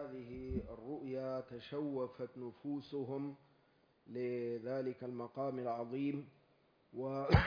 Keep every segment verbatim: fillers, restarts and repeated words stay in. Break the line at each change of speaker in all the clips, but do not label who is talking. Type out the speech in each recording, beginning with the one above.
هذه الرؤيا تشوفت نفوسهم لذلك المقام العظيم، وكان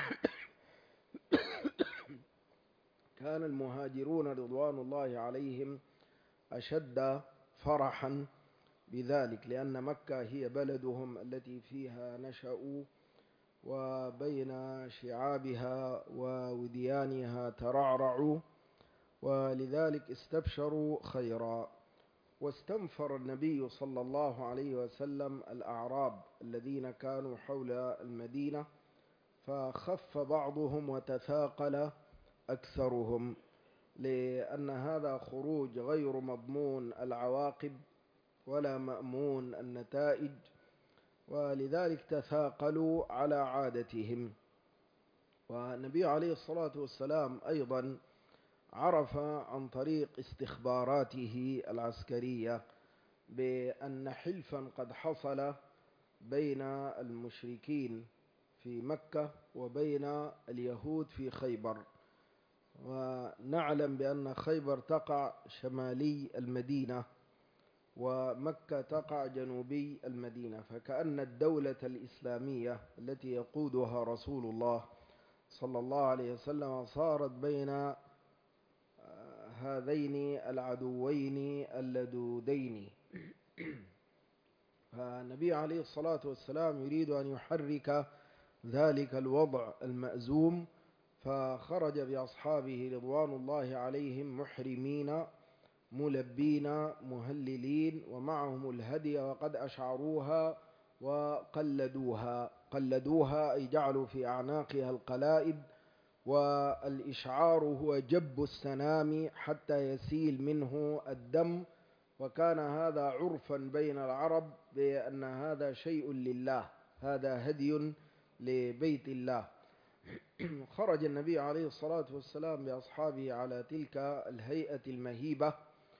المهاجرون رضوان الله عليهم أشد فرحا بذلك، لأن مكة هي بلدهم التي فيها نشأوا، وبين شعابها ووديانها ترعرعوا، ولذلك استبشروا خيرا. واستنفر النبي صلى الله عليه وسلم الأعراب الذين كانوا حول المدينة، فخف بعضهم وتثاقل أكثرهم، لأن هذا خروج غير مضمون العواقب ولا مأمون النتائج، ولذلك تثاقلوا على عادتهم. والنبي عليه الصلاة والسلام أيضا عرف عن طريق استخباراته العسكرية بأن حلفا قد حصل بين المشركين في مكة وبين اليهود في خيبر، ونعلم بأن خيبر تقع شمالي المدينة ومكة تقع جنوبي المدينة، فكأن الدولة الإسلامية التي يقودها رسول الله صلى الله عليه وسلم صارت بين هذين العدوين اللدودين. فالنبي عليه الصلاة والسلام يريد أن يحرك ذلك الوضع المأزوم، فخرج بأصحابه رضوان الله عليهم محرمين ملبين مهللين، ومعهم الهدي وقد أشعروها وقلدوها. قلدوها أي جعلوا في أعناقها القلائد، والإشعار هو جب السنام حتى يسيل منه الدم، وكان هذا عرفا بين العرب بأن هذا شيء لله، هذا هدي لبيت الله. خرج النبي عليه الصلاة والسلام بأصحابه على تلك الهيئة المهيبة،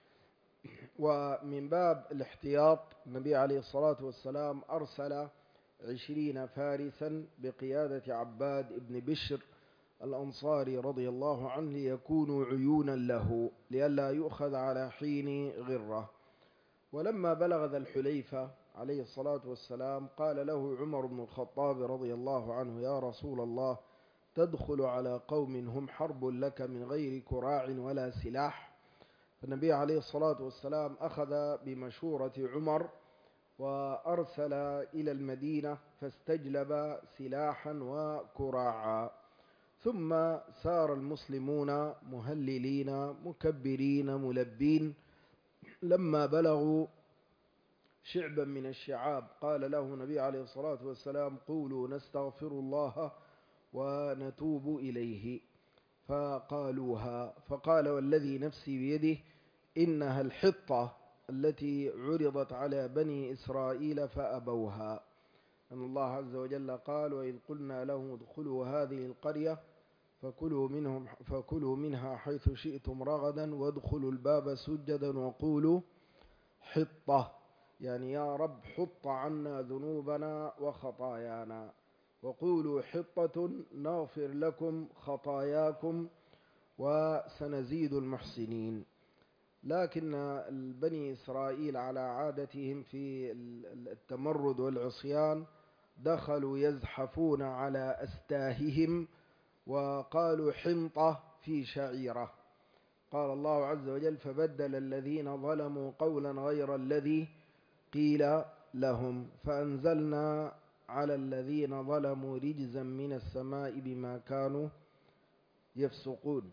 ومن باب الاحتياط النبي عليه الصلاة والسلام أرسل عشرين فارسا بقيادة عباد بن بشر الأنصاري رضي الله عنه ليكونوا عيونا له لئلا يؤخذ على حين غرة. ولما بلغ ذا الحليفة عليه الصلاة والسلام قال له عمر بن الخطاب رضي الله عنه: يا رسول الله، تدخل على قوم هم حرب لك من غير كراع ولا سلاح؟ فالنبي عليه الصلاة والسلام أخذ بمشورة عمر وأرسل إلى المدينة فاستجلب سلاحا وكراعا، ثم سار المسلمون مهللين مكبرين ملبين. لما بلغوا شعبا من الشعاب قال له النبي عليه الصلاة والسلام: قولوا نستغفر الله ونتوب إليه. فقالوها، فقال: والذي نفسي بيده إنها الحطة التي عرضت على بني إسرائيل فأبوها. أن الله عز وجل قال: وإذ قلنا لهم ادخلوا هذه القرية فكلوا منهم فكلوا منها حيث شئتم رغدا وادخلوا الباب سجدا وقولوا حطة، يعني يا رب حط عنا ذنوبنا وخطايانا، وقولوا حطة نغفر لكم خطاياكم وسنزيد المحسنين. لكن بني إسرائيل على عادتهم في التمرد والعصيان دخلوا يزحفون على أستاههم وقالوا حنطة في شعيرة. قال الله عز وجل: فبدل الذين ظلموا قولا غير الذي قيل لهم فأنزلنا على الذين ظلموا رجزا من السماء بما كانوا يفسقون.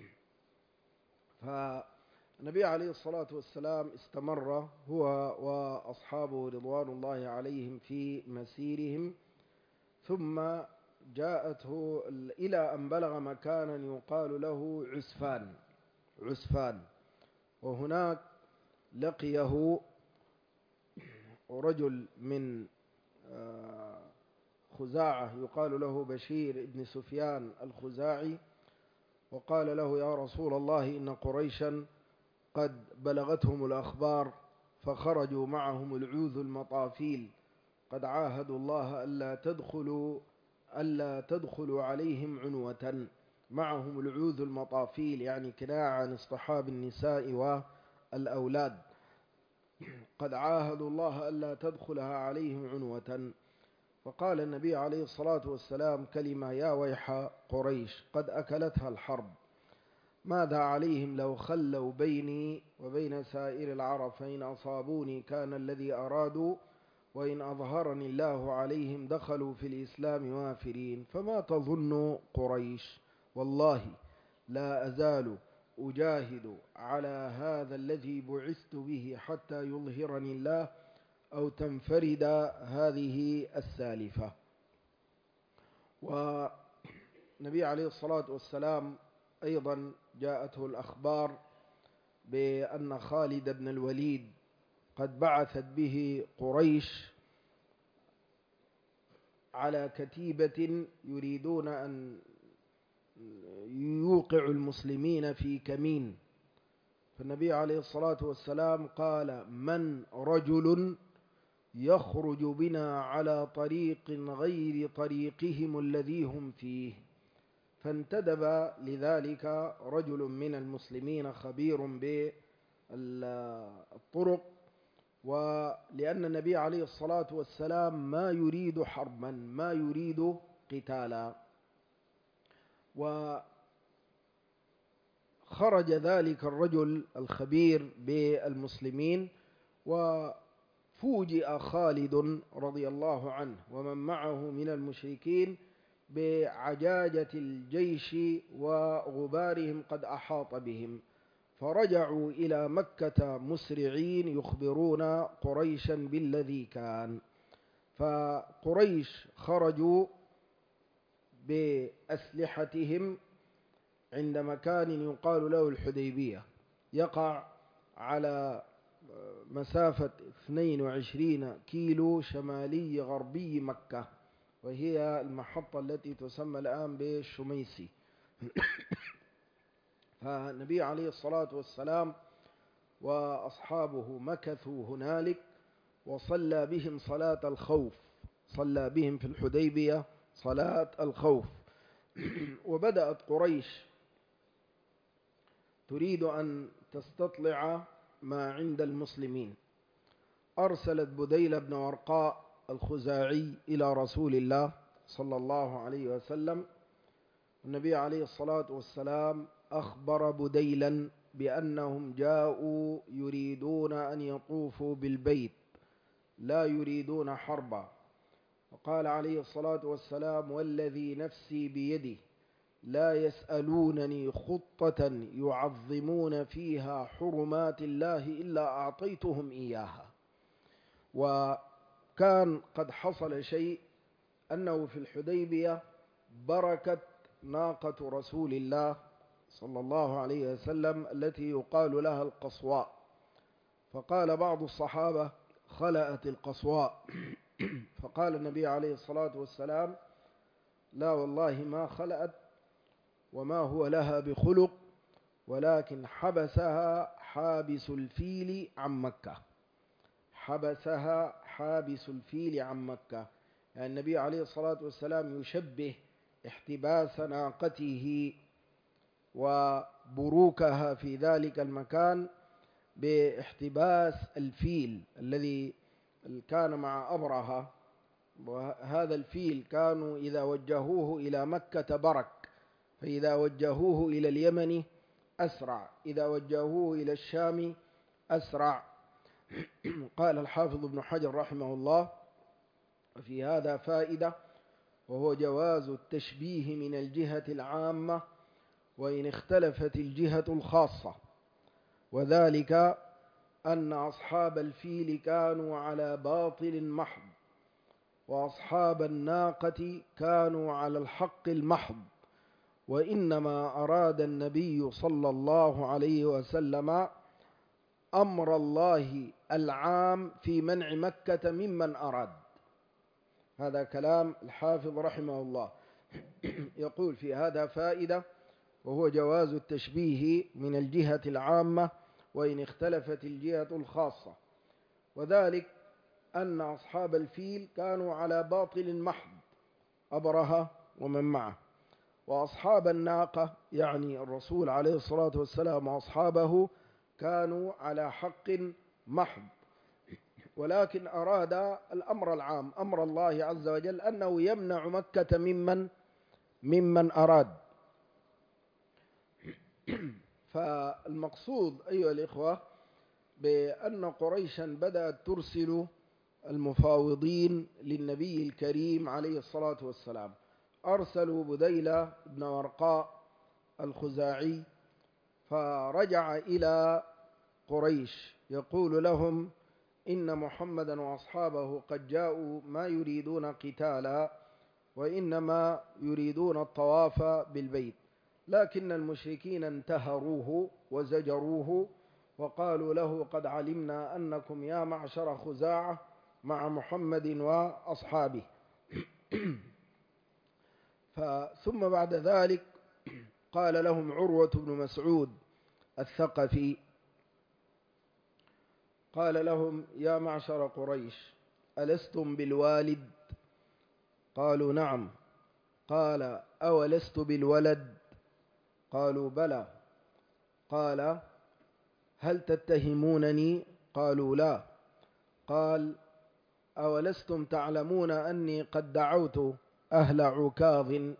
فالنبي عليه الصلاة والسلام استمر هو وأصحابه رضوان الله عليهم في مسيرهم، ثم جاءته إلى أن بلغ مكانا يقال له عسفان عسفان وهناك لقيه رجل من خزاعة يقال له بشير بن سفيان الخزاعي، وقال له: يا رسول الله، إن قريشا قد بلغتهم الأخبار فخرجوا معهم العوذ المطافيل، قد عاهدوا الله ألا تدخلوا ألا تدخلوا عليهم عنوة. معهم العوذ المطافيل يعني كناية عن اصطحاب النساء والأولاد. قد عاهدوا الله ألا تدخلها عليهم عنوة. فقال النبي عليه الصلاة والسلام كلمة: يا ويح قريش قد أكلتها الحرب، ماذا عليهم لو خلوا بيني وبين سائر العرب، فإن أصابوني كان الذي أرادوا، وإن أظهرني الله عليهم دخلوا في الإسلام وافرين. فما تظن قريش؟ والله لا أزال أجاهد على هذا الذي بعثت به حتى يظهرني الله أو تنفرد هذه السالفة. والنبي عليه الصلاة والسلام أيضا جاءته الأخبار بأن خالد بن الوليد قد بعثت به قريش على كتيبة يريدون أن يوقعوا المسلمين في كمين. فالنبي عليه الصلاة والسلام قال: من رجل يخرج بنا على طريق غير طريقهم الذي هم فيه؟ فانتدب لذلك رجل من المسلمين خبير بالطرق، ولأن النبي عليه الصلاة والسلام ما يريد حربا، ما يريد قتالا. وخرج ذلك الرجل الخبير بالمسلمين، وفوجئ خالد رضي الله عنه ومن معه من المشركين بعجاجة الجيش وغبارهم قد أحاط بهم، فرجعوا إلى مكة مسرعين يخبرون قريشا بالذي كان. فقريش خرجوا بأسلحتهم عند مكان يقال له الحديبية، يقع على مسافة اثنين وعشرين كيلو شمالي غربي مكة، وهي المحطة التي تسمى الآن بالشميسي. فالنبي عليه الصلاة والسلام وأصحابه مكثوا هنالك، وصلى بهم صلاة الخوف، صلى بهم في الحديبية صلاة الخوف. وبدأت قريش تريد أن تستطلع ما عند المسلمين. أرسلت بديل بن ورقاء الخزاعي إلى رسول الله صلى الله عليه وسلم. النبي عليه الصلاة والسلام أخبر بديلا بأنهم جاءوا يريدون أن يطوفوا بالبيت، لا يريدون حربا. وقال عليه الصلاة والسلام: والذي نفسي بيده لا يسألونني خطة يعظمون فيها حرمات الله إلا أعطيتهم إياها. وكان قد حصل شيء، أنه في الحديبية بركت ناقة رسول الله صلى الله عليه وسلم التي يقال لها القصواء. فقال بعض الصحابة: خلأت القصواء. فقال النبي عليه الصلاة والسلام: لا والله ما خلأت، وما هو لها بخلق، ولكن حبسها حابس الفيل عن مكة. حبسها حابس الفيل عن مكة. يعني النبي عليه الصلاة والسلام يشبه احتباس ناقته وبروكها في ذلك المكان باحتباس الفيل الذي كان مع أبرهة. وهذا الفيل كانوا إذا وجهوه إلى مكة برك، فإذا وجهوه إلى اليمن أسرع، إذا وجهوه إلى الشام أسرع. قال الحافظ ابن حجر رحمه الله: وفي هذا فائدة، وهو جواز التشبيه من الجهة العامة وإن اختلفت الجهة الخاصة، وذلك أن أصحاب الفيل كانوا على باطل محض، وأصحاب الناقة كانوا على الحق المحض، وإنما أراد النبي صلى الله عليه وسلم أمر الله العام في منع مكة ممن أراد. هذا كلام الحافظ رحمه الله. يقول: في هذا فائدة، وهو جواز التشبيه من الجهة العامة وإن اختلفت الجهة الخاصة، وذلك أن أصحاب الفيل كانوا على باطل محض، أبرهة ومن معه، وأصحاب الناقة يعني الرسول عليه الصلاة والسلام وأصحابه كانوا على حق محض. ولكن أراد الأمر العام، أمر الله عز وجل، أنه يمنع مكة ممن ممن أراد. فالمقصود أيها الإخوة بأن قريشا بدأت ترسل المفاوضين للنبي الكريم عليه الصلاة والسلام. أرسلوا بديلة بن ورقاء الخزاعي، فرجع إلى قريش يقول لهم إن محمدا وأصحابه قد جاءوا ما يريدون قتالا، وإنما يريدون الطواف بالبيت، لكن المشركين انتهروه وزجروه وقالوا له قد علمنا أنكم يا معشر خزاعة مع محمد وأصحابه. ثم بعد ذلك قال لهم عروة بن مسعود الثقفي، قال لهم يا معشر قريش ألستم بالوالد؟ قالوا نعم. قال أولست بالولد؟ قالوا بلى. قال هل تتهمونني؟ قالوا لا. قال أولستم تعلمون أني قد دعوت أهل عكاظ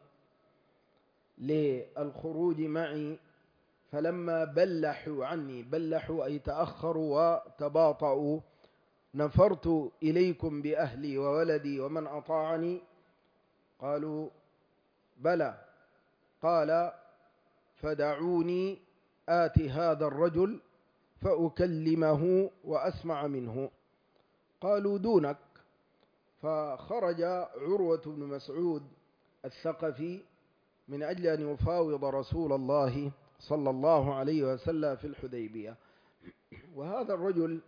للخروج معي، فلما بلحوا عني، بلحوا أي تأخروا وتباطؤوا، نفرت إليكم بأهلي وولدي ومن أطاعني؟ قالوا بلى. قال فدعوني آت هذا الرجل فأكلمه وأسمع منه. قالوا دونك. فخرج عروة بن مسعود الثقفي من أجل أن يفاوض رسول الله صلى الله عليه وسلم في الحديبية. وهذا الرجل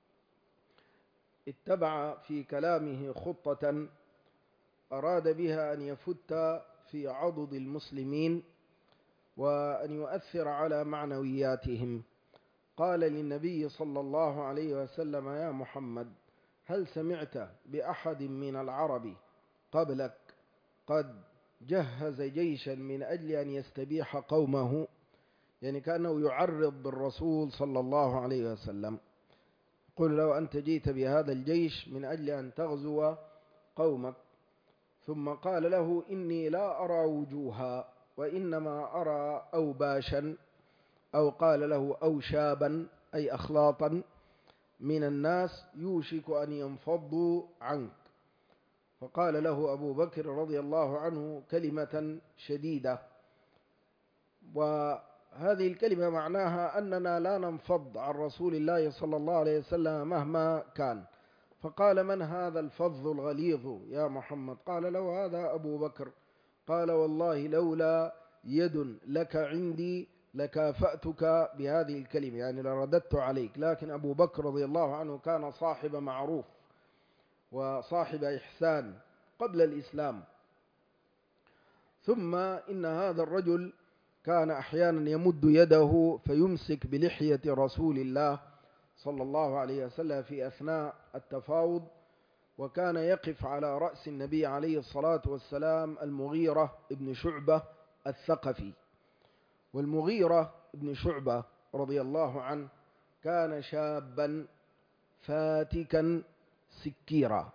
اتبع في كلامه خطة أراد بها أن يفت في عضد المسلمين وأن يؤثر على معنوياتهم. قال للنبي صلى الله عليه وسلم يا محمد هل سمعت بأحد من العرب قبلك قد جهز جيشا من أجل أن يستبيح قومه؟ يعني كأنه يعرض بالرسول صلى الله عليه وسلم، قل لو أنت جيت بهذا الجيش من أجل أن تغزو قومك. ثم قال له إني لا أرى وجوها وإنما أرى أوباشا، أو قال له أوشابا أي أخلاطا من الناس يوشك أن ينفضوا عنك. فقال له أبو بكر رضي الله عنه كلمة شديدة، وهذه الكلمة معناها أننا لا ننفض عن رسول الله صلى الله عليه وسلم مهما كان. فقال من هذا الفظ الغليظ يا محمد؟ قال له هذا أبو بكر. قال والله لولا يد لك عندي لكافأتك بهذه الكلمة، يعني لرددت عليك. لكن أبو بكر رضي الله عنه كان صاحب معروف وصاحب إحسان قبل الإسلام. ثم إن هذا الرجل كان أحيانا يمد يده فيمسك بلحية رسول الله صلى الله عليه وسلم في أثناء التفاوض، وكان يقف على رأس النبي عليه الصلاة والسلام المغيرة ابن شعبة الثقفي. والمغيرة ابن شعبة رضي الله عنه كان شابا فاتكا سكيرا،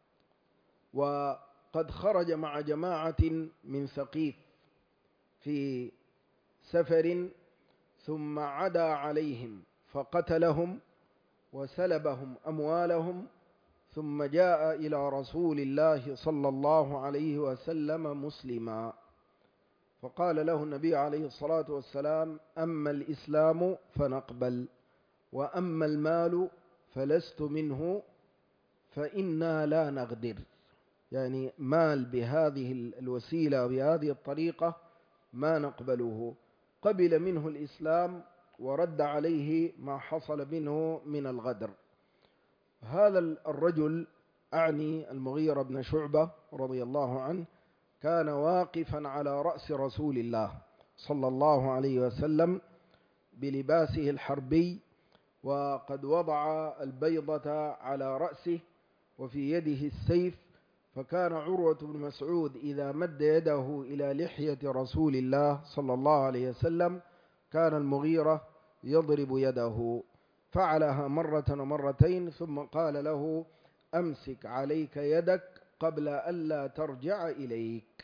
وقد خرج مع جماعة من ثقيف في سفر ثم عدا عليهم فقتلهم وسلبهم أموالهم، ثم جاء إلى رسول الله صلى الله عليه وسلم مسلما. فقال له النبي عليه الصلاة والسلام أما الإسلام فنقبل، وأما المال فلست منه فإنا لا نغدر. يعني مال بهذه الوسيلة وبهذه الطريقة ما نقبله. قبل منه الإسلام ورد عليه ما حصل منه من الغدر. هذا الرجل أعني المغيرة بن شعبة رضي الله عنه كان واقفا على رأس رسول الله صلى الله عليه وسلم بلباسه الحربي، وقد وضع البيضة على رأسه وفي يده السيف. فكان عروة بن مسعود إذا مد يده إلى لحية رسول الله صلى الله عليه وسلم كان المغيرة يضرب يده. فعلها مرة ومرتين ثم قال له: أمسك عليك يدك قبل ألا ترجع إليك.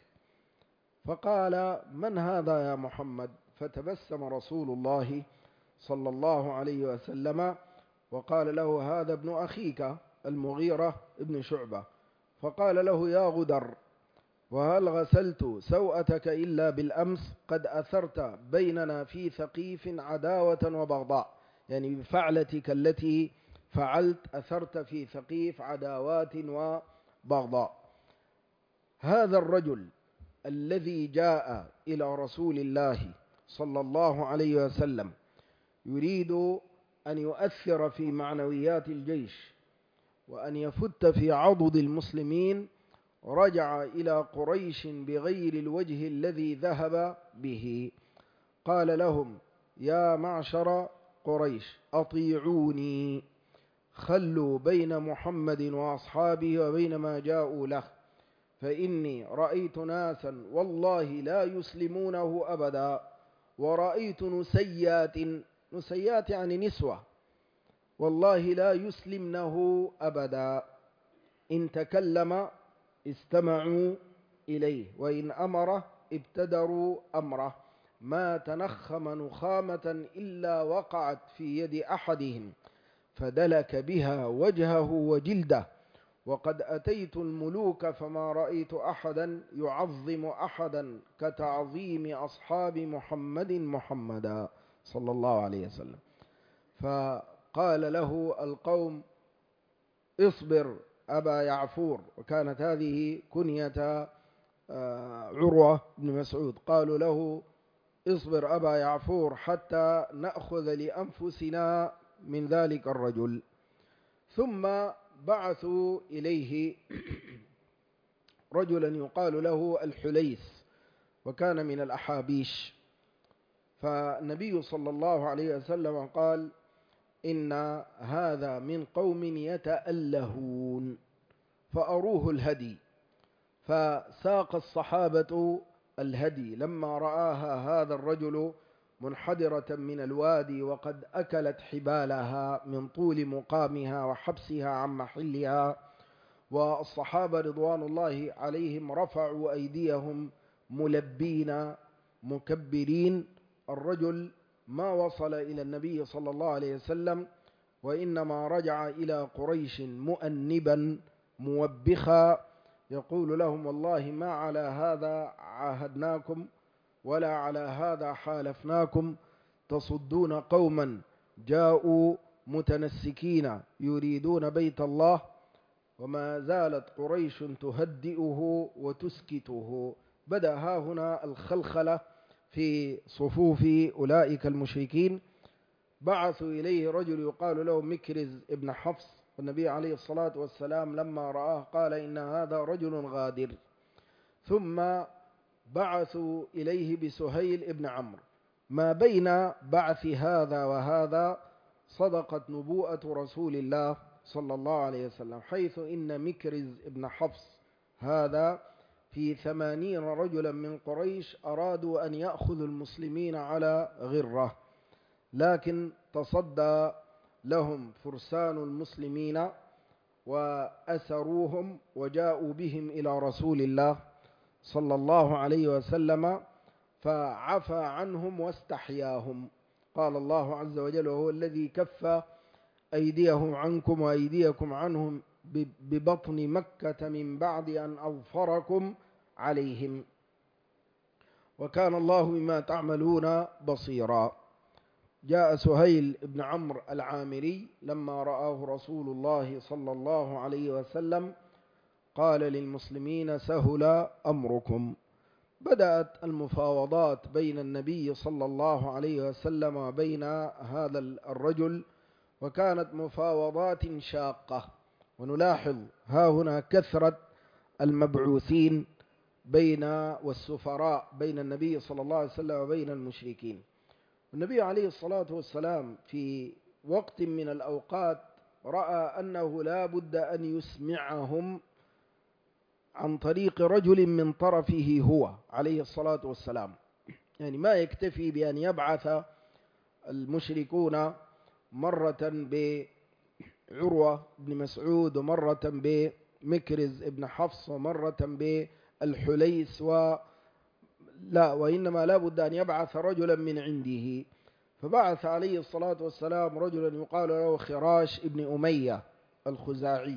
فقال: من هذا يا محمد؟ فتبسم رسول الله صلى الله عليه وسلم وقال له: هذا ابن أخيك المغيرة ابن شعبة. فقال له: يا غدر، وهل غسلت سوءتك إلا بالأمس؟ قد أثرت بيننا في ثقيف عداوة وبغضاء، يعني بفعلتك التي فعلت أثرت في ثقيف عداوات وبغضاء. هذا الرجل الذي جاء إلى رسول الله صلى الله عليه وسلم يريد أن يؤثر في معنويات الجيش وأن يفت في عضد المسلمين، رجع إلى قريش بغير الوجه الذي ذهب به. قال لهم: يا معشر قريش، أطيعوني، خلوا بين محمد وأصحابه وبين ما جاءوا له، فإني رأيت ناسا والله لا يسلمونه أبدا، ورأيت نسيات، نسيات يعني نسوة، والله لا يسلمنه أبدا، إن تكلم استمعوا إليه، وإن أمره ابتدروا أمره، ما تنخم نخامة إلا وقعت في يد أحدهم فدلك بها وجهه وجلده، وقد أتيت الملوك فما رأيت أحدا يعظم أحدا كتعظيم أصحاب محمد محمدا صلى الله عليه وسلم. فقال له القوم: اصبر أبا يعفور، وكانت هذه كنية عروة بن مسعود. قالوا له: اصبر أبا يعفور حتى نأخذ لأنفسنا من ذلك الرجل. ثم بعثوا إليه رجلا يقال له الحليس، وكان من الأحابيش. فالنبي صلى الله عليه وسلم قال: إن هذا من قوم يتألهون، فأروه الهدي. فساق الصحابة الهدي لما رآها هذا الرجل منحدرة من الوادي وقد أكلت حبالها من طول مقامها وحبسها عن محلها، والصحابة رضوان الله عليهم رفعوا أيديهم ملبين مكبرين. الرجل ما وصل إلى النبي صلى الله عليه وسلم، وإنما رجع إلى قريش مؤنبا موبخا يقول لهم: والله ما على هذا عاهدناكم ولا على هذا حالفناكم، تصدون قوما جاءوا متنسكين يريدون بيت الله، وما زالت قريش تهدئه وتسكته. بدأ ها هنا الخلخلة في صفوف أولئك المشركين. بعثوا إليه رجل يقال له مكرز ابن حفص، والنبي عليه الصلاة والسلام لما رآه قال: إن هذا رجل غادر. ثم بعثوا إليه بسهيل ابن عمرو. ما بين بعث هذا وهذا صدقت نبوءة رسول الله صلى الله عليه وسلم، حيث إن مكرز ابن حفص هذا في ثمانين رجلا من قريش أرادوا أن يأخذوا المسلمين على غرة، لكن تصدى لهم فرسان المسلمين وأسروهم وجاءوا بهم إلى رسول الله صلى الله عليه وسلم، فعفى عنهم واستحياهم. قال الله عز وجل: وهو الذي كف أيديهم عنكم وأيديكم عنهم ببطن مكة من بعد أن أظفركم عليهم، وكان الله بما تعملون بصيرا. جاء سهيل بن عمرو العامري لما رآه رسول الله صلى الله عليه وسلم قال للمسلمين: سهل أمركم. بدأت المفاوضات بين النبي صلى الله عليه وسلم وبين هذا الرجل، وكانت مفاوضات شاقة. ونلاحظ ها هنا كثرة المبعوثين بين والسفراء بين النبي صلى الله عليه وسلم وبين المشركين. النبي عليه الصلاة والسلام في وقت من الأوقات رأى أنه لا بد أن يسمعهم عن طريق رجل من طرفه هو عليه الصلاة والسلام، يعني ما يكتفي بأن يبعث المشركون مرة بعروة بن مسعود، ومرة بمكرز بن حفص، ومرة بالحليس، و لا وإنما لا بد أن يبعث رجلا من عنده. فبعث عليه الصلاة والسلام رجلا يقال له خراش ابن أمية الخزاعي،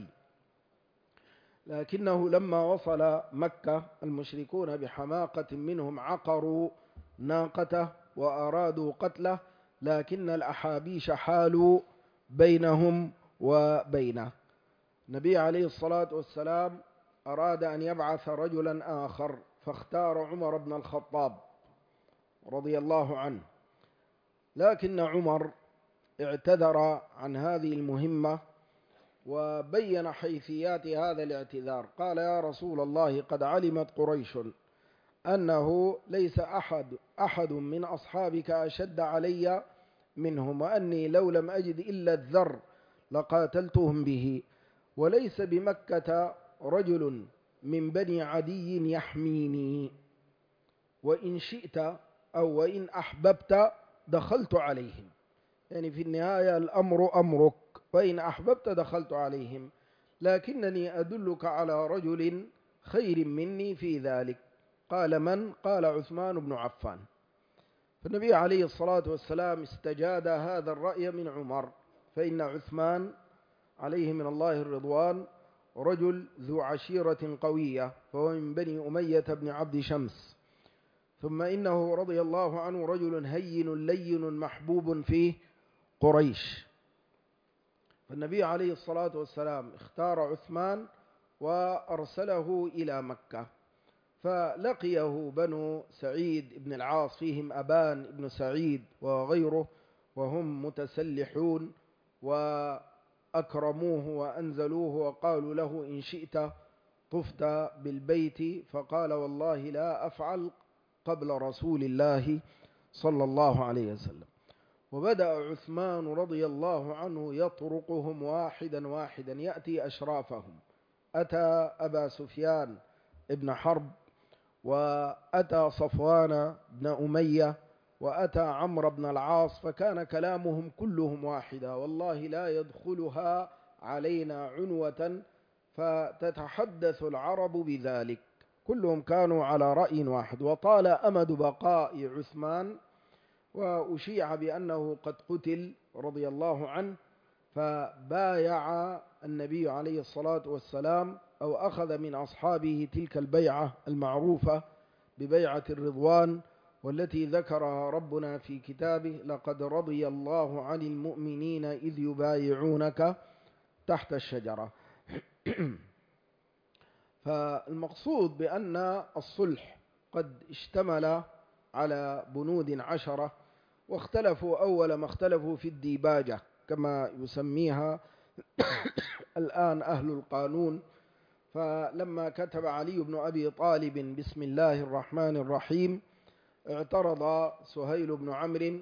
لكنه لما وصل مكة المشركون بحماقة منهم عقروا ناقته وأرادوا قتله، لكن الأحابيش حالوا بينهم وبينه. النبي عليه الصلاة والسلام أراد أن يبعث رجلا آخر، فاختار عمر بن الخطاب رضي الله عنه، لكن عمر اعتذر عن هذه المهمة وبين حيثيات هذا الاعتذار. قال: يا رسول الله، قد علمت قريش أنه ليس أحد أحد من أصحابك أشد علي منهم، وأني لو لم أجد إلا الذر لقاتلتهم به، وليس بمكة رجل من بني عدي يحميني، وإن شئت أو وإن أحببت دخلت عليهم. يعني في النهاية الأمر أمرك، وإن أحببت دخلت عليهم، لكنني أدلك على رجل خير مني في ذلك. قال: من؟ قال: عثمان بن عفان. فالنبي عليه الصلاة والسلام استجاد هذا الرأي من عمر، فإن عثمان عليه من الله الرضوان رجل ذو عشيرة قوية، فهو من بني أمية بن عبد شمس، ثم إنه رضي الله عنه رجل هين لين محبوب في قريش. فالنبي عليه الصلاة والسلام اختار عثمان وأرسله إلى مكة، فلقيه بنو سعيد بن العاص، فيهم أبان بن سعيد وغيره، وهم متسلحون، وأكرموه وأنزلوه وقالوا له: إن شئت طفت بالبيت. فقال: والله لا أفعل قبل رسول الله صلى الله عليه وسلم. وبدأ عثمان رضي الله عنه يطرقهم واحدا واحدا، يأتي أشرافهم. أتى أبا سفيان ابن حرب، وأتى صفوان بن أمية، وأتى عمرو بن العاص، فكان كلامهم كلهم واحدا: والله لا يدخلها علينا عنوة فتتحدث العرب بذلك. كلهم كانوا على رأي واحد. وطال أمد بقاء عثمان، وأشيع بأنه قد قتل رضي الله عنه، فبايع النبي عليه الصلاة والسلام، أو أخذ من أصحابه تلك البيعة المعروفة ببيعة الرضوان، والتي ذكرها ربنا في كتابه: لقد رضي الله عن المؤمنين إذ يبايعونك تحت الشجرة. فالمقصود بأن الصلح قد اشتمل على بنود عشرة، واختلفوا أول ما اختلفوا في الديباجة كما يسميها الآن أهل القانون. فلما كتب علي بن أبي طالب بسم الله الرحمن الرحيم اعترض سهيل بن عمرو،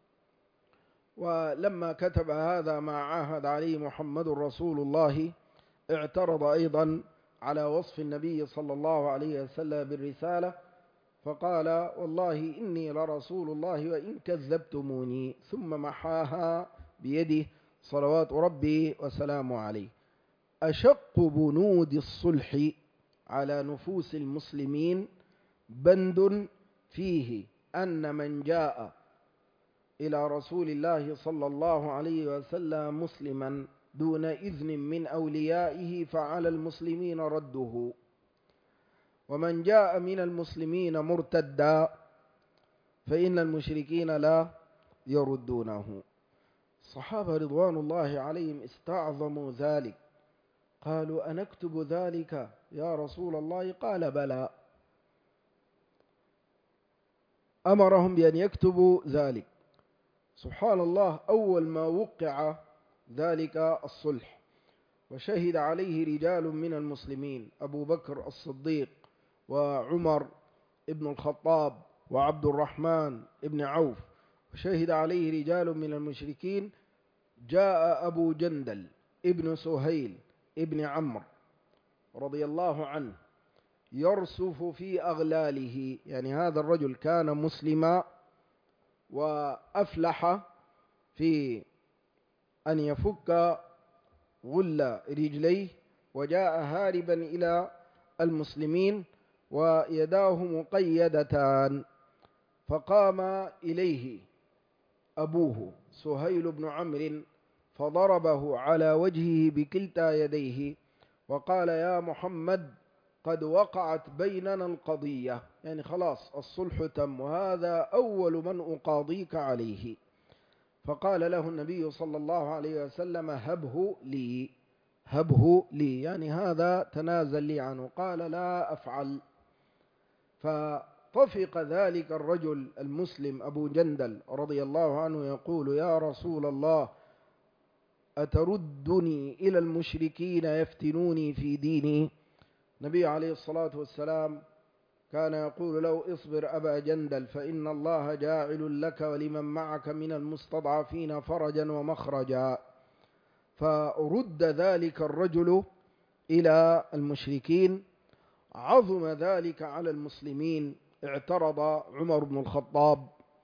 ولما كتب هذا ما عاهد عليه محمد رسول الله اعترض أيضا على وصف النبي صلى الله عليه وسلم بالرسالة، فقال: والله إني لرسول الله وإن كذبتموني، ثم محاها بيده صلوات ربي وسلامه عليه. أشق بنود الصلح على نفوس المسلمين بند فيه أن من جاء إلى رسول الله صلى الله عليه وسلم مسلما دون إذن من أوليائه فعلى المسلمين رده، ومن جاء من المسلمين مرتدا فإن المشركين لا يردونه. الصحابة رضوان الله عليهم استعظموا ذلك، قالوا: أنكتب ذلك يا رسول الله؟ قال: بلى. أمرهم بأن يكتبوا ذلك. سبحان الله، أول ما وقع ذلك الصلح وشهد عليه رجال من المسلمين: أبو بكر الصديق، وعمر ابن الخطاب، وعبد الرحمن ابن عوف، وشهد عليه رجال من المشركين. جاء أبو جندل ابن سهيل ابن عمرو رضي الله عنه يرسف في أغلاله، يعني هذا الرجل كان مسلما وأفلح في أن يفك غل رجليه، وجاء هاربا إلى المسلمين ويداه مقيدتان، فقام إليه أبوه سهيل بن عمرو فضربه على وجهه بكلتا يديه وقال: يا محمد قد وقعت بيننا القضية، يعني خلاص الصلح تم، وهذا أول من أقاضيك عليه. فقال له النبي صلى الله عليه وسلم: هبه لي، هبه لي، يعني هذا تنازل لي عنه. قال: لا أفعل. فطفق ذلك الرجل المسلم أبو جندل رضي الله عنه يقول: يا رسول الله، أتردني إلى المشركين يفتنوني في ديني؟ النبي عليه الصلاة والسلام كان يقول له: اصبر أبا جندل، فإن الله جاعل لك ولمن معك من المستضعفين فرجا ومخرجا. فرد ذلك الرجل إلى المشركين، عظم ذلك على المسلمين. اعترض عمر بن الخطاب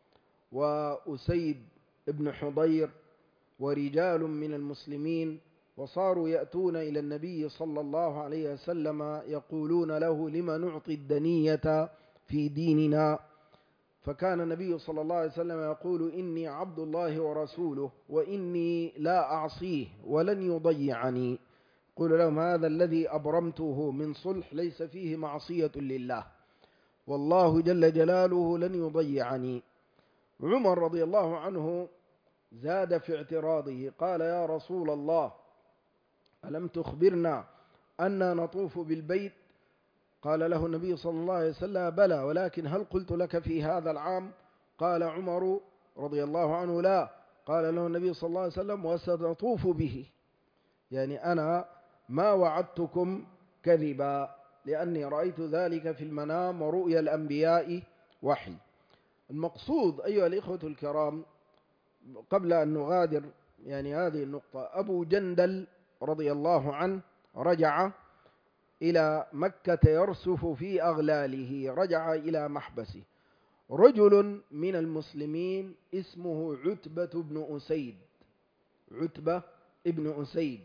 وأسيد بن حضير ورجال من المسلمين، وصاروا يأتون إلى النبي صلى الله عليه وسلم يقولون له: لما نعطي الدنية في ديننا؟ فكان النبي صلى الله عليه وسلم يقول: إني عبد الله ورسوله، وإني لا أعصيه ولن يضيعني. قل لهم: هذا الذي أبرمته من صلح ليس فيه معصية لله، والله جل جلاله لن يضيعني. عمر رضي الله عنه زاد في اعتراضه، قال: يا رسول الله، ألم تخبرنا أننا نطوف بالبيت؟ قال له النبي صلى الله عليه وسلم: بلى، ولكن هل قلت لك في هذا العام؟ قال عمر رضي الله عنه: لا. قال له النبي صلى الله عليه وسلم: وسنطوف به، يعني أنا ما وعدتكم كذبا، لأني رأيت ذلك في المنام، ورؤيا الأنبياء وحي. المقصود أيها الإخوة الكرام، قبل أن نغادر يعني هذه النقطة، أبو جندل رضي الله عنه رجع إلى مكة يرسف في أغلاله، رجع إلى محبسه. رجل من المسلمين اسمه عتبة بن أسيد، عتبة بن أسيد،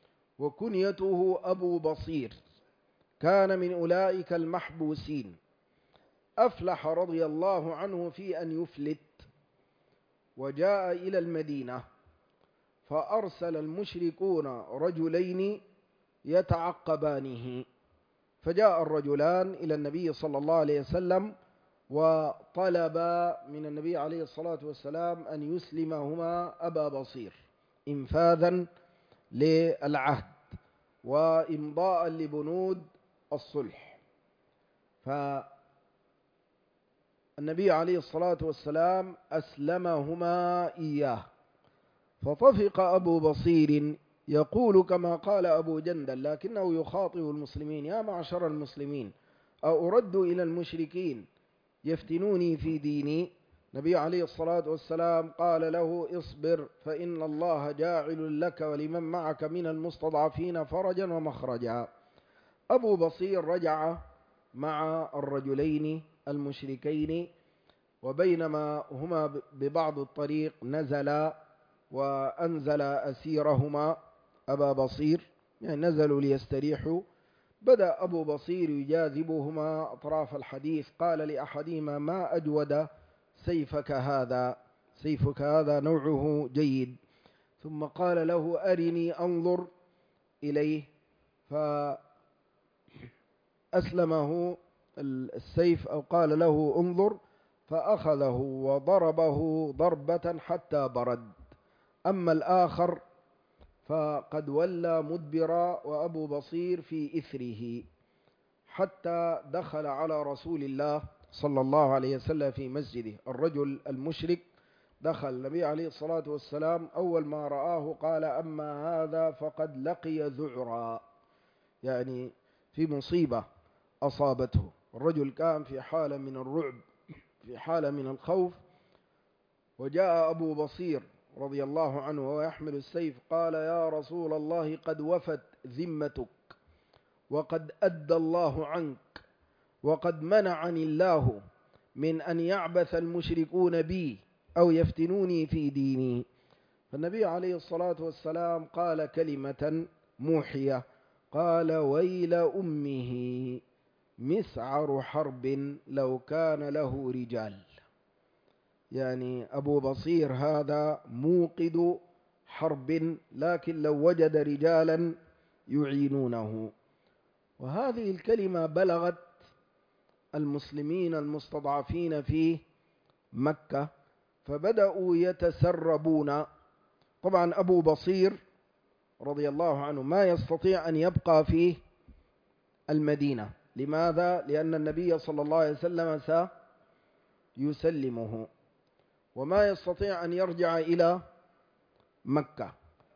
وكنيته أبو بصير، كان من أولئك المحبوسين. أفلح رضي الله عنه في أن يفلت، وجاء إلى المدينة، فأرسل المشركون رجلين يتعقبانه، فجاء الرجلان إلى النبي صلى الله عليه وسلم وطلبا من النبي عليه الصلاة والسلام أن يسلمهما أبا بصير إنفاذا للعهد وإمضاء لبنود الصلح. فالنبي عليه الصلاة والسلام أسلمهما إياه. فطفق أبو بصير يقول كما قال أبو جندل، لكنه يخاطب المسلمين: يا معشر المسلمين، أرد إلى المشركين يفتنوني في ديني؟ النبي عليه الصلاة والسلام قال له: اصبر، فإن الله جاعل لك ولمن معك من المستضعفين فرجا ومخرجا. أبو بصير رجع مع الرجلين المشركين، وبينما هما ببعض الطريق نزل وأنزل أسيرهما أبا بصير، يعني نزلوا ليستريحوا. بدأ أبو بصير يجاذبهما أطراف الحديث، قال لأحدهما: ما أجود سيفك هذا، سيفك هذا نوعه جيد. ثم قال له: أرني أنظر إليه. فأسلمه السيف، أو قال له: انظر، فأخذه وضربه ضربة حتى برد. أما الآخر فقد ولى مدبرا، وأبو بصير في إثره، حتى دخل على رسول الله صلى الله عليه وسلم في مسجده. الرجل المشرك دخل النبي عليه الصلاة والسلام، أول ما رآه قال: أما هذا فقد لقي ذعرا، يعني في مصيبة أصابته. الرجل كان في حالة من الرعب، في حالة من الخوف. وجاء أبو بصير رضي الله عنه وهو يحمل السيف، قال: يا رسول الله، قد وفت ذمتك، وقد أدى الله عنك، وقد منعني الله من أن يعبث المشركون بي أو يفتنوني في ديني. فالنبي عليه الصلاة والسلام قال كلمة موحية، قال: ويل أمه مسعر حرب لو كان له رجال. يعني أبو بصير هذا موقد حرب، لكن لو وجد رجالا يعينونه. وهذه الكلمة بلغت المسلمين المستضعفين في مكة، فبدأوا يتسربون. طبعا أبو بصير رضي الله عنه ما يستطيع أن يبقى في المدينة. لماذا؟ لأن النبي صلى الله عليه وسلم سيسلمه، وما يستطيع أن يرجع إلى مكة،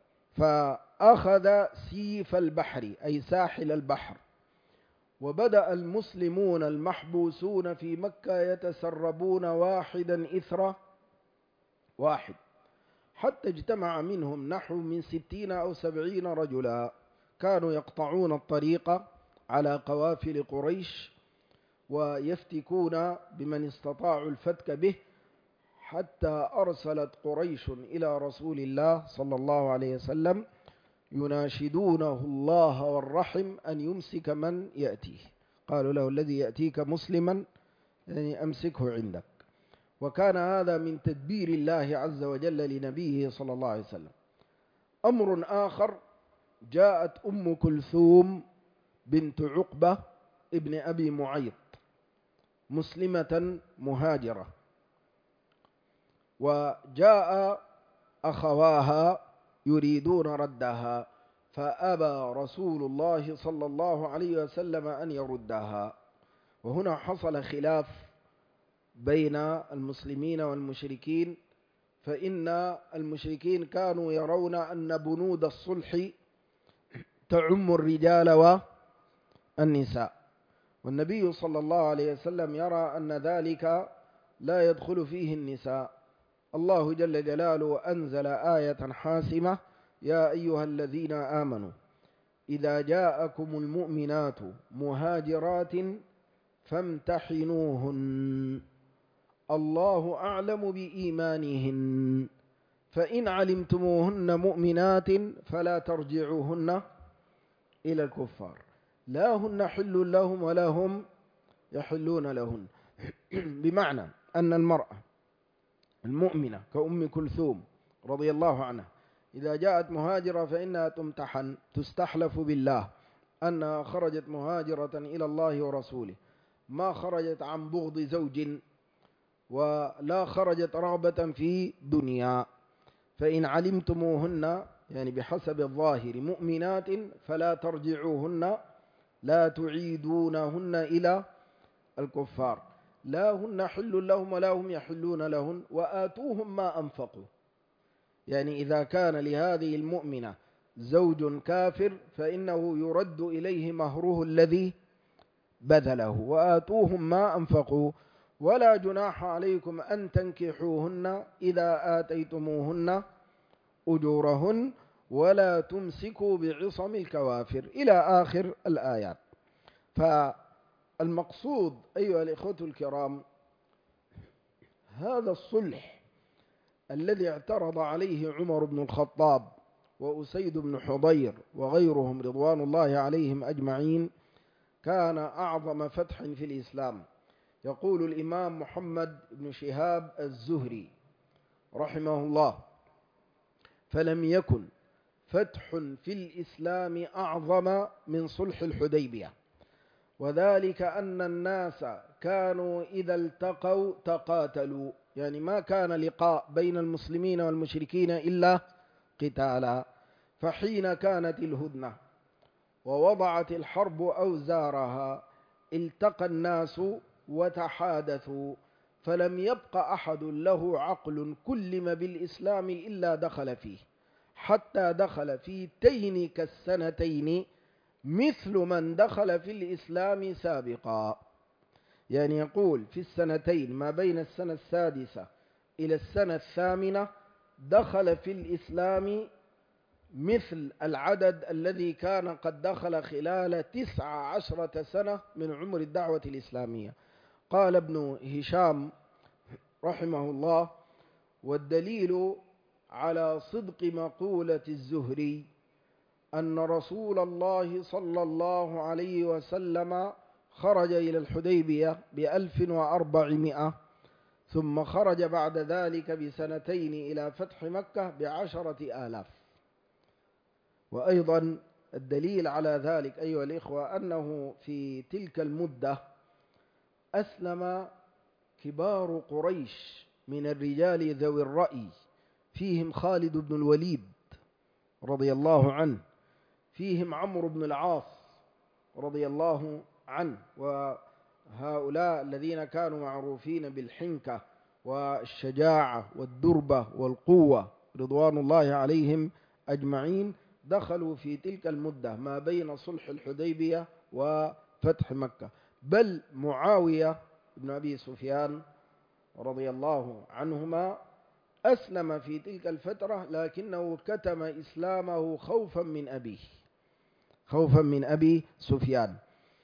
فأخذ سيف البحر أي ساحل البحر. وبدأ المسلمون المحبوسون في مكة يتسربون واحدا إثر واحد، حتى اجتمع منهم نحو من ستين أو سبعين رجلا، كانوا يقطعون الطريق على قوافل قريش ويفتكون بمن استطاعوا الفتك به، حتى أرسلت قريش إلى رسول الله صلى الله عليه وسلم يناشدونه الله والرحم أن يمسك من يأتيه. قالوا له: الذي يأتيك مسلما يعني أمسكه عندك. وكان هذا من تدبير الله عز وجل لنبيه صلى الله عليه وسلم. أمر آخر: جاءت أم كلثوم بنت عقبة ابن أبي معيط مسلمة مهاجرة، وجاء أخواها يريدون ردها، فأبى رسول الله صلى الله عليه وسلم أن يردها. وهنا حصل خلاف بين المسلمين والمشركين، فإن المشركين كانوا يرون أن بنود الصلح تعم الرجال والنساء، والنبي صلى الله عليه وسلم يرى أن ذلك لا يدخل فيه النساء. الله جل جلاله أنزل آية حاسمة: يا أيها الذين آمنوا إذا جاءكم المؤمنات مهاجرات فامتحنوهن الله أعلم بإيمانهن فإن علمتموهن مؤمنات فلا ترجعوهن إلى الكفار لا هن حل لهم ولا هم يحلون لهن. بمعنى أن المرأة المؤمنة كأم كلثوم رضي الله عنها إذا جاءت مهاجرة فإنها تمتحن، تستحلف بالله أنها خرجت مهاجرة إلى الله ورسوله، ما خرجت عن بغض زوج ولا خرجت رغبة في دنيا. فإن علمتموهن يعني بحسب الظاهر مؤمنات فلا ترجعوهن، لا تعيدونهن إلى الكفار، لا هن حل لهم ولا هم يحلون لهن، وآتوهم ما أنفقوا. يعني إذا كان لهذه المؤمنة زوج كافر فإنه يرد إليه مهره الذي بذله، وآتوهم ما أنفقوا، ولا جناح عليكم أن تنكحوهن إذا آتيتموهن أجورهن ولا تمسكوا بعصم الكوافر إلى آخر الآيات. فالمقصود أيها الإخوة الكرام، هذا الصلح الذي اعترض عليه عمر بن الخطاب وأسيد بن حضير وغيرهم رضوان الله عليهم أجمعين كان أعظم فتح في الإسلام. يقول الإمام محمد بن شهاب الزهري رحمه الله: فلم يكن فتح في الإسلام أعظم من صلح الحديبية، وذلك أن الناس كانوا إذا التقوا تقاتلوا، يعني ما كان لقاء بين المسلمين والمشركين إلا قتالا. فحين كانت الهدنة ووضعت الحرب أوزارها التقى الناس وتحادثوا، فلم يبق أحد له عقل كلم بالإسلام إلا دخل فيه، حتى دخل في تينك السنتين مثل من دخل في الإسلام سابقا. يعني يقول في السنتين ما بين السنة السادسة إلى السنة الثامنة دخل في الإسلام مثل العدد الذي كان قد دخل خلال تسع عشرة سنة من عمر الدعوة الإسلامية. قال ابن هشام رحمه الله: والدليل على صدق مقولة الزهري أن رسول الله صلى الله عليه وسلم خرج إلى الحديبية بألف وأربعمائة، ثم خرج بعد ذلك بسنتين إلى فتح مكة بعشرة آلاف. وأيضا الدليل على ذلك أيها الإخوة أنه في تلك المدة أسلم كبار قريش من الرجال ذوي الرأي، فيهم خالد بن الوليد رضي الله عنه، فيهم عمرو بن العاص رضي الله عنه، وهؤلاء الذين كانوا معروفين بالحنكة والشجاعة والدربة والقوة رضوان الله عليهم أجمعين دخلوا في تلك المدة ما بين صلح الحديبية وفتح مكة. بل معاوية بن أبي سفيان رضي الله عنهما أسلم في تلك الفترة، لكنه كتم إسلامه خوفا من أبيه خوفا من أبي سفيان،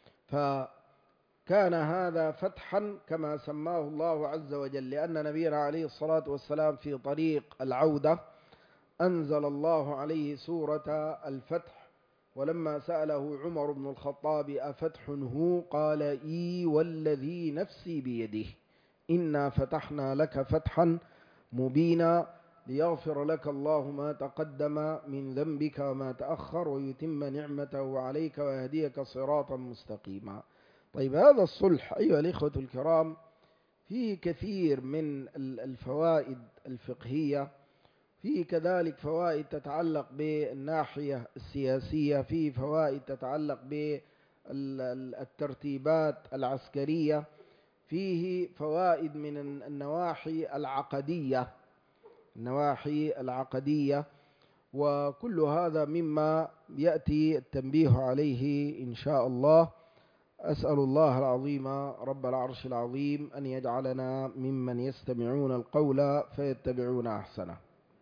فكان هذا فتحا كما سماه الله عز وجل، لأن نبينا عليه الصلاة والسلام في طريق العودة أنزل الله عليه سورة الفتح، ولما سأله عمر بن الخطاب أفتح هو قال إي والذي نفسي بيده إنا فتحنا لك فتحا مبينا ليغفر لك الله ما تقدم من ذنبك وما تأخر ويتم نعمته عليك ويهديك صراطا مستقيما. طيب، هذا الصلح أيها الإخوة الكرام فيه كثير من الفوائد الفقهية، فيه كذلك فوائد تتعلق بالناحية السياسية، فيه فوائد تتعلق بالترتيبات العسكرية، فيه فوائد من النواحي العقدية النواحي العقدية وكل هذا مما يأتي التنبيه عليه إن شاء الله. أسأل الله العظيم رب العرش العظيم أن يجعلنا ممن يستمعون القول فيتبعون أحسنه.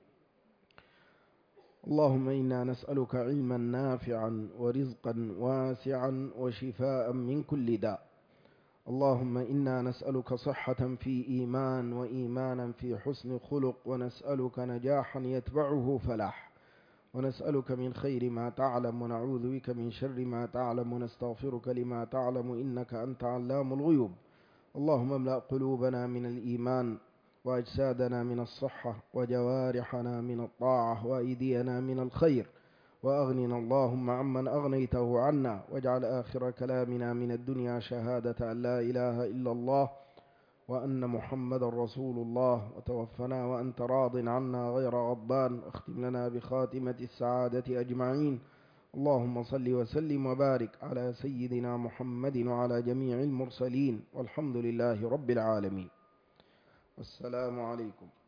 اللهم إنا نسألك علما نافعا ورزقا واسعا وشفاء من كل داء. اللهم إنا نسألك صحة في إيمان وإيمانا في حسن خلق، ونسألك نجاحا يتبعه فلاح، ونسألك من خير ما تعلم ونعوذ بك من شر ما تعلم، ونستغفرك لما تعلم إنك أنت علام الغيوب. اللهم املأ قلوبنا من الإيمان، وأجسادنا من الصحة، وجوارحنا من الطاعة، وأيدينا من الخير، وأغننا اللهم عمن أغنيته عنا، واجعل آخر كلامنا من الدنيا شهادة أن لا إله إلا الله وأن محمد رسول الله، وتوفنا وأنت راض عنا غير غضبان، واختم لنا بخاتمة السعادة أجمعين. اللهم صل وسلم وبارك على سيدنا محمد وعلى جميع المرسلين، والحمد لله رب العالمين. والسلام عليكم.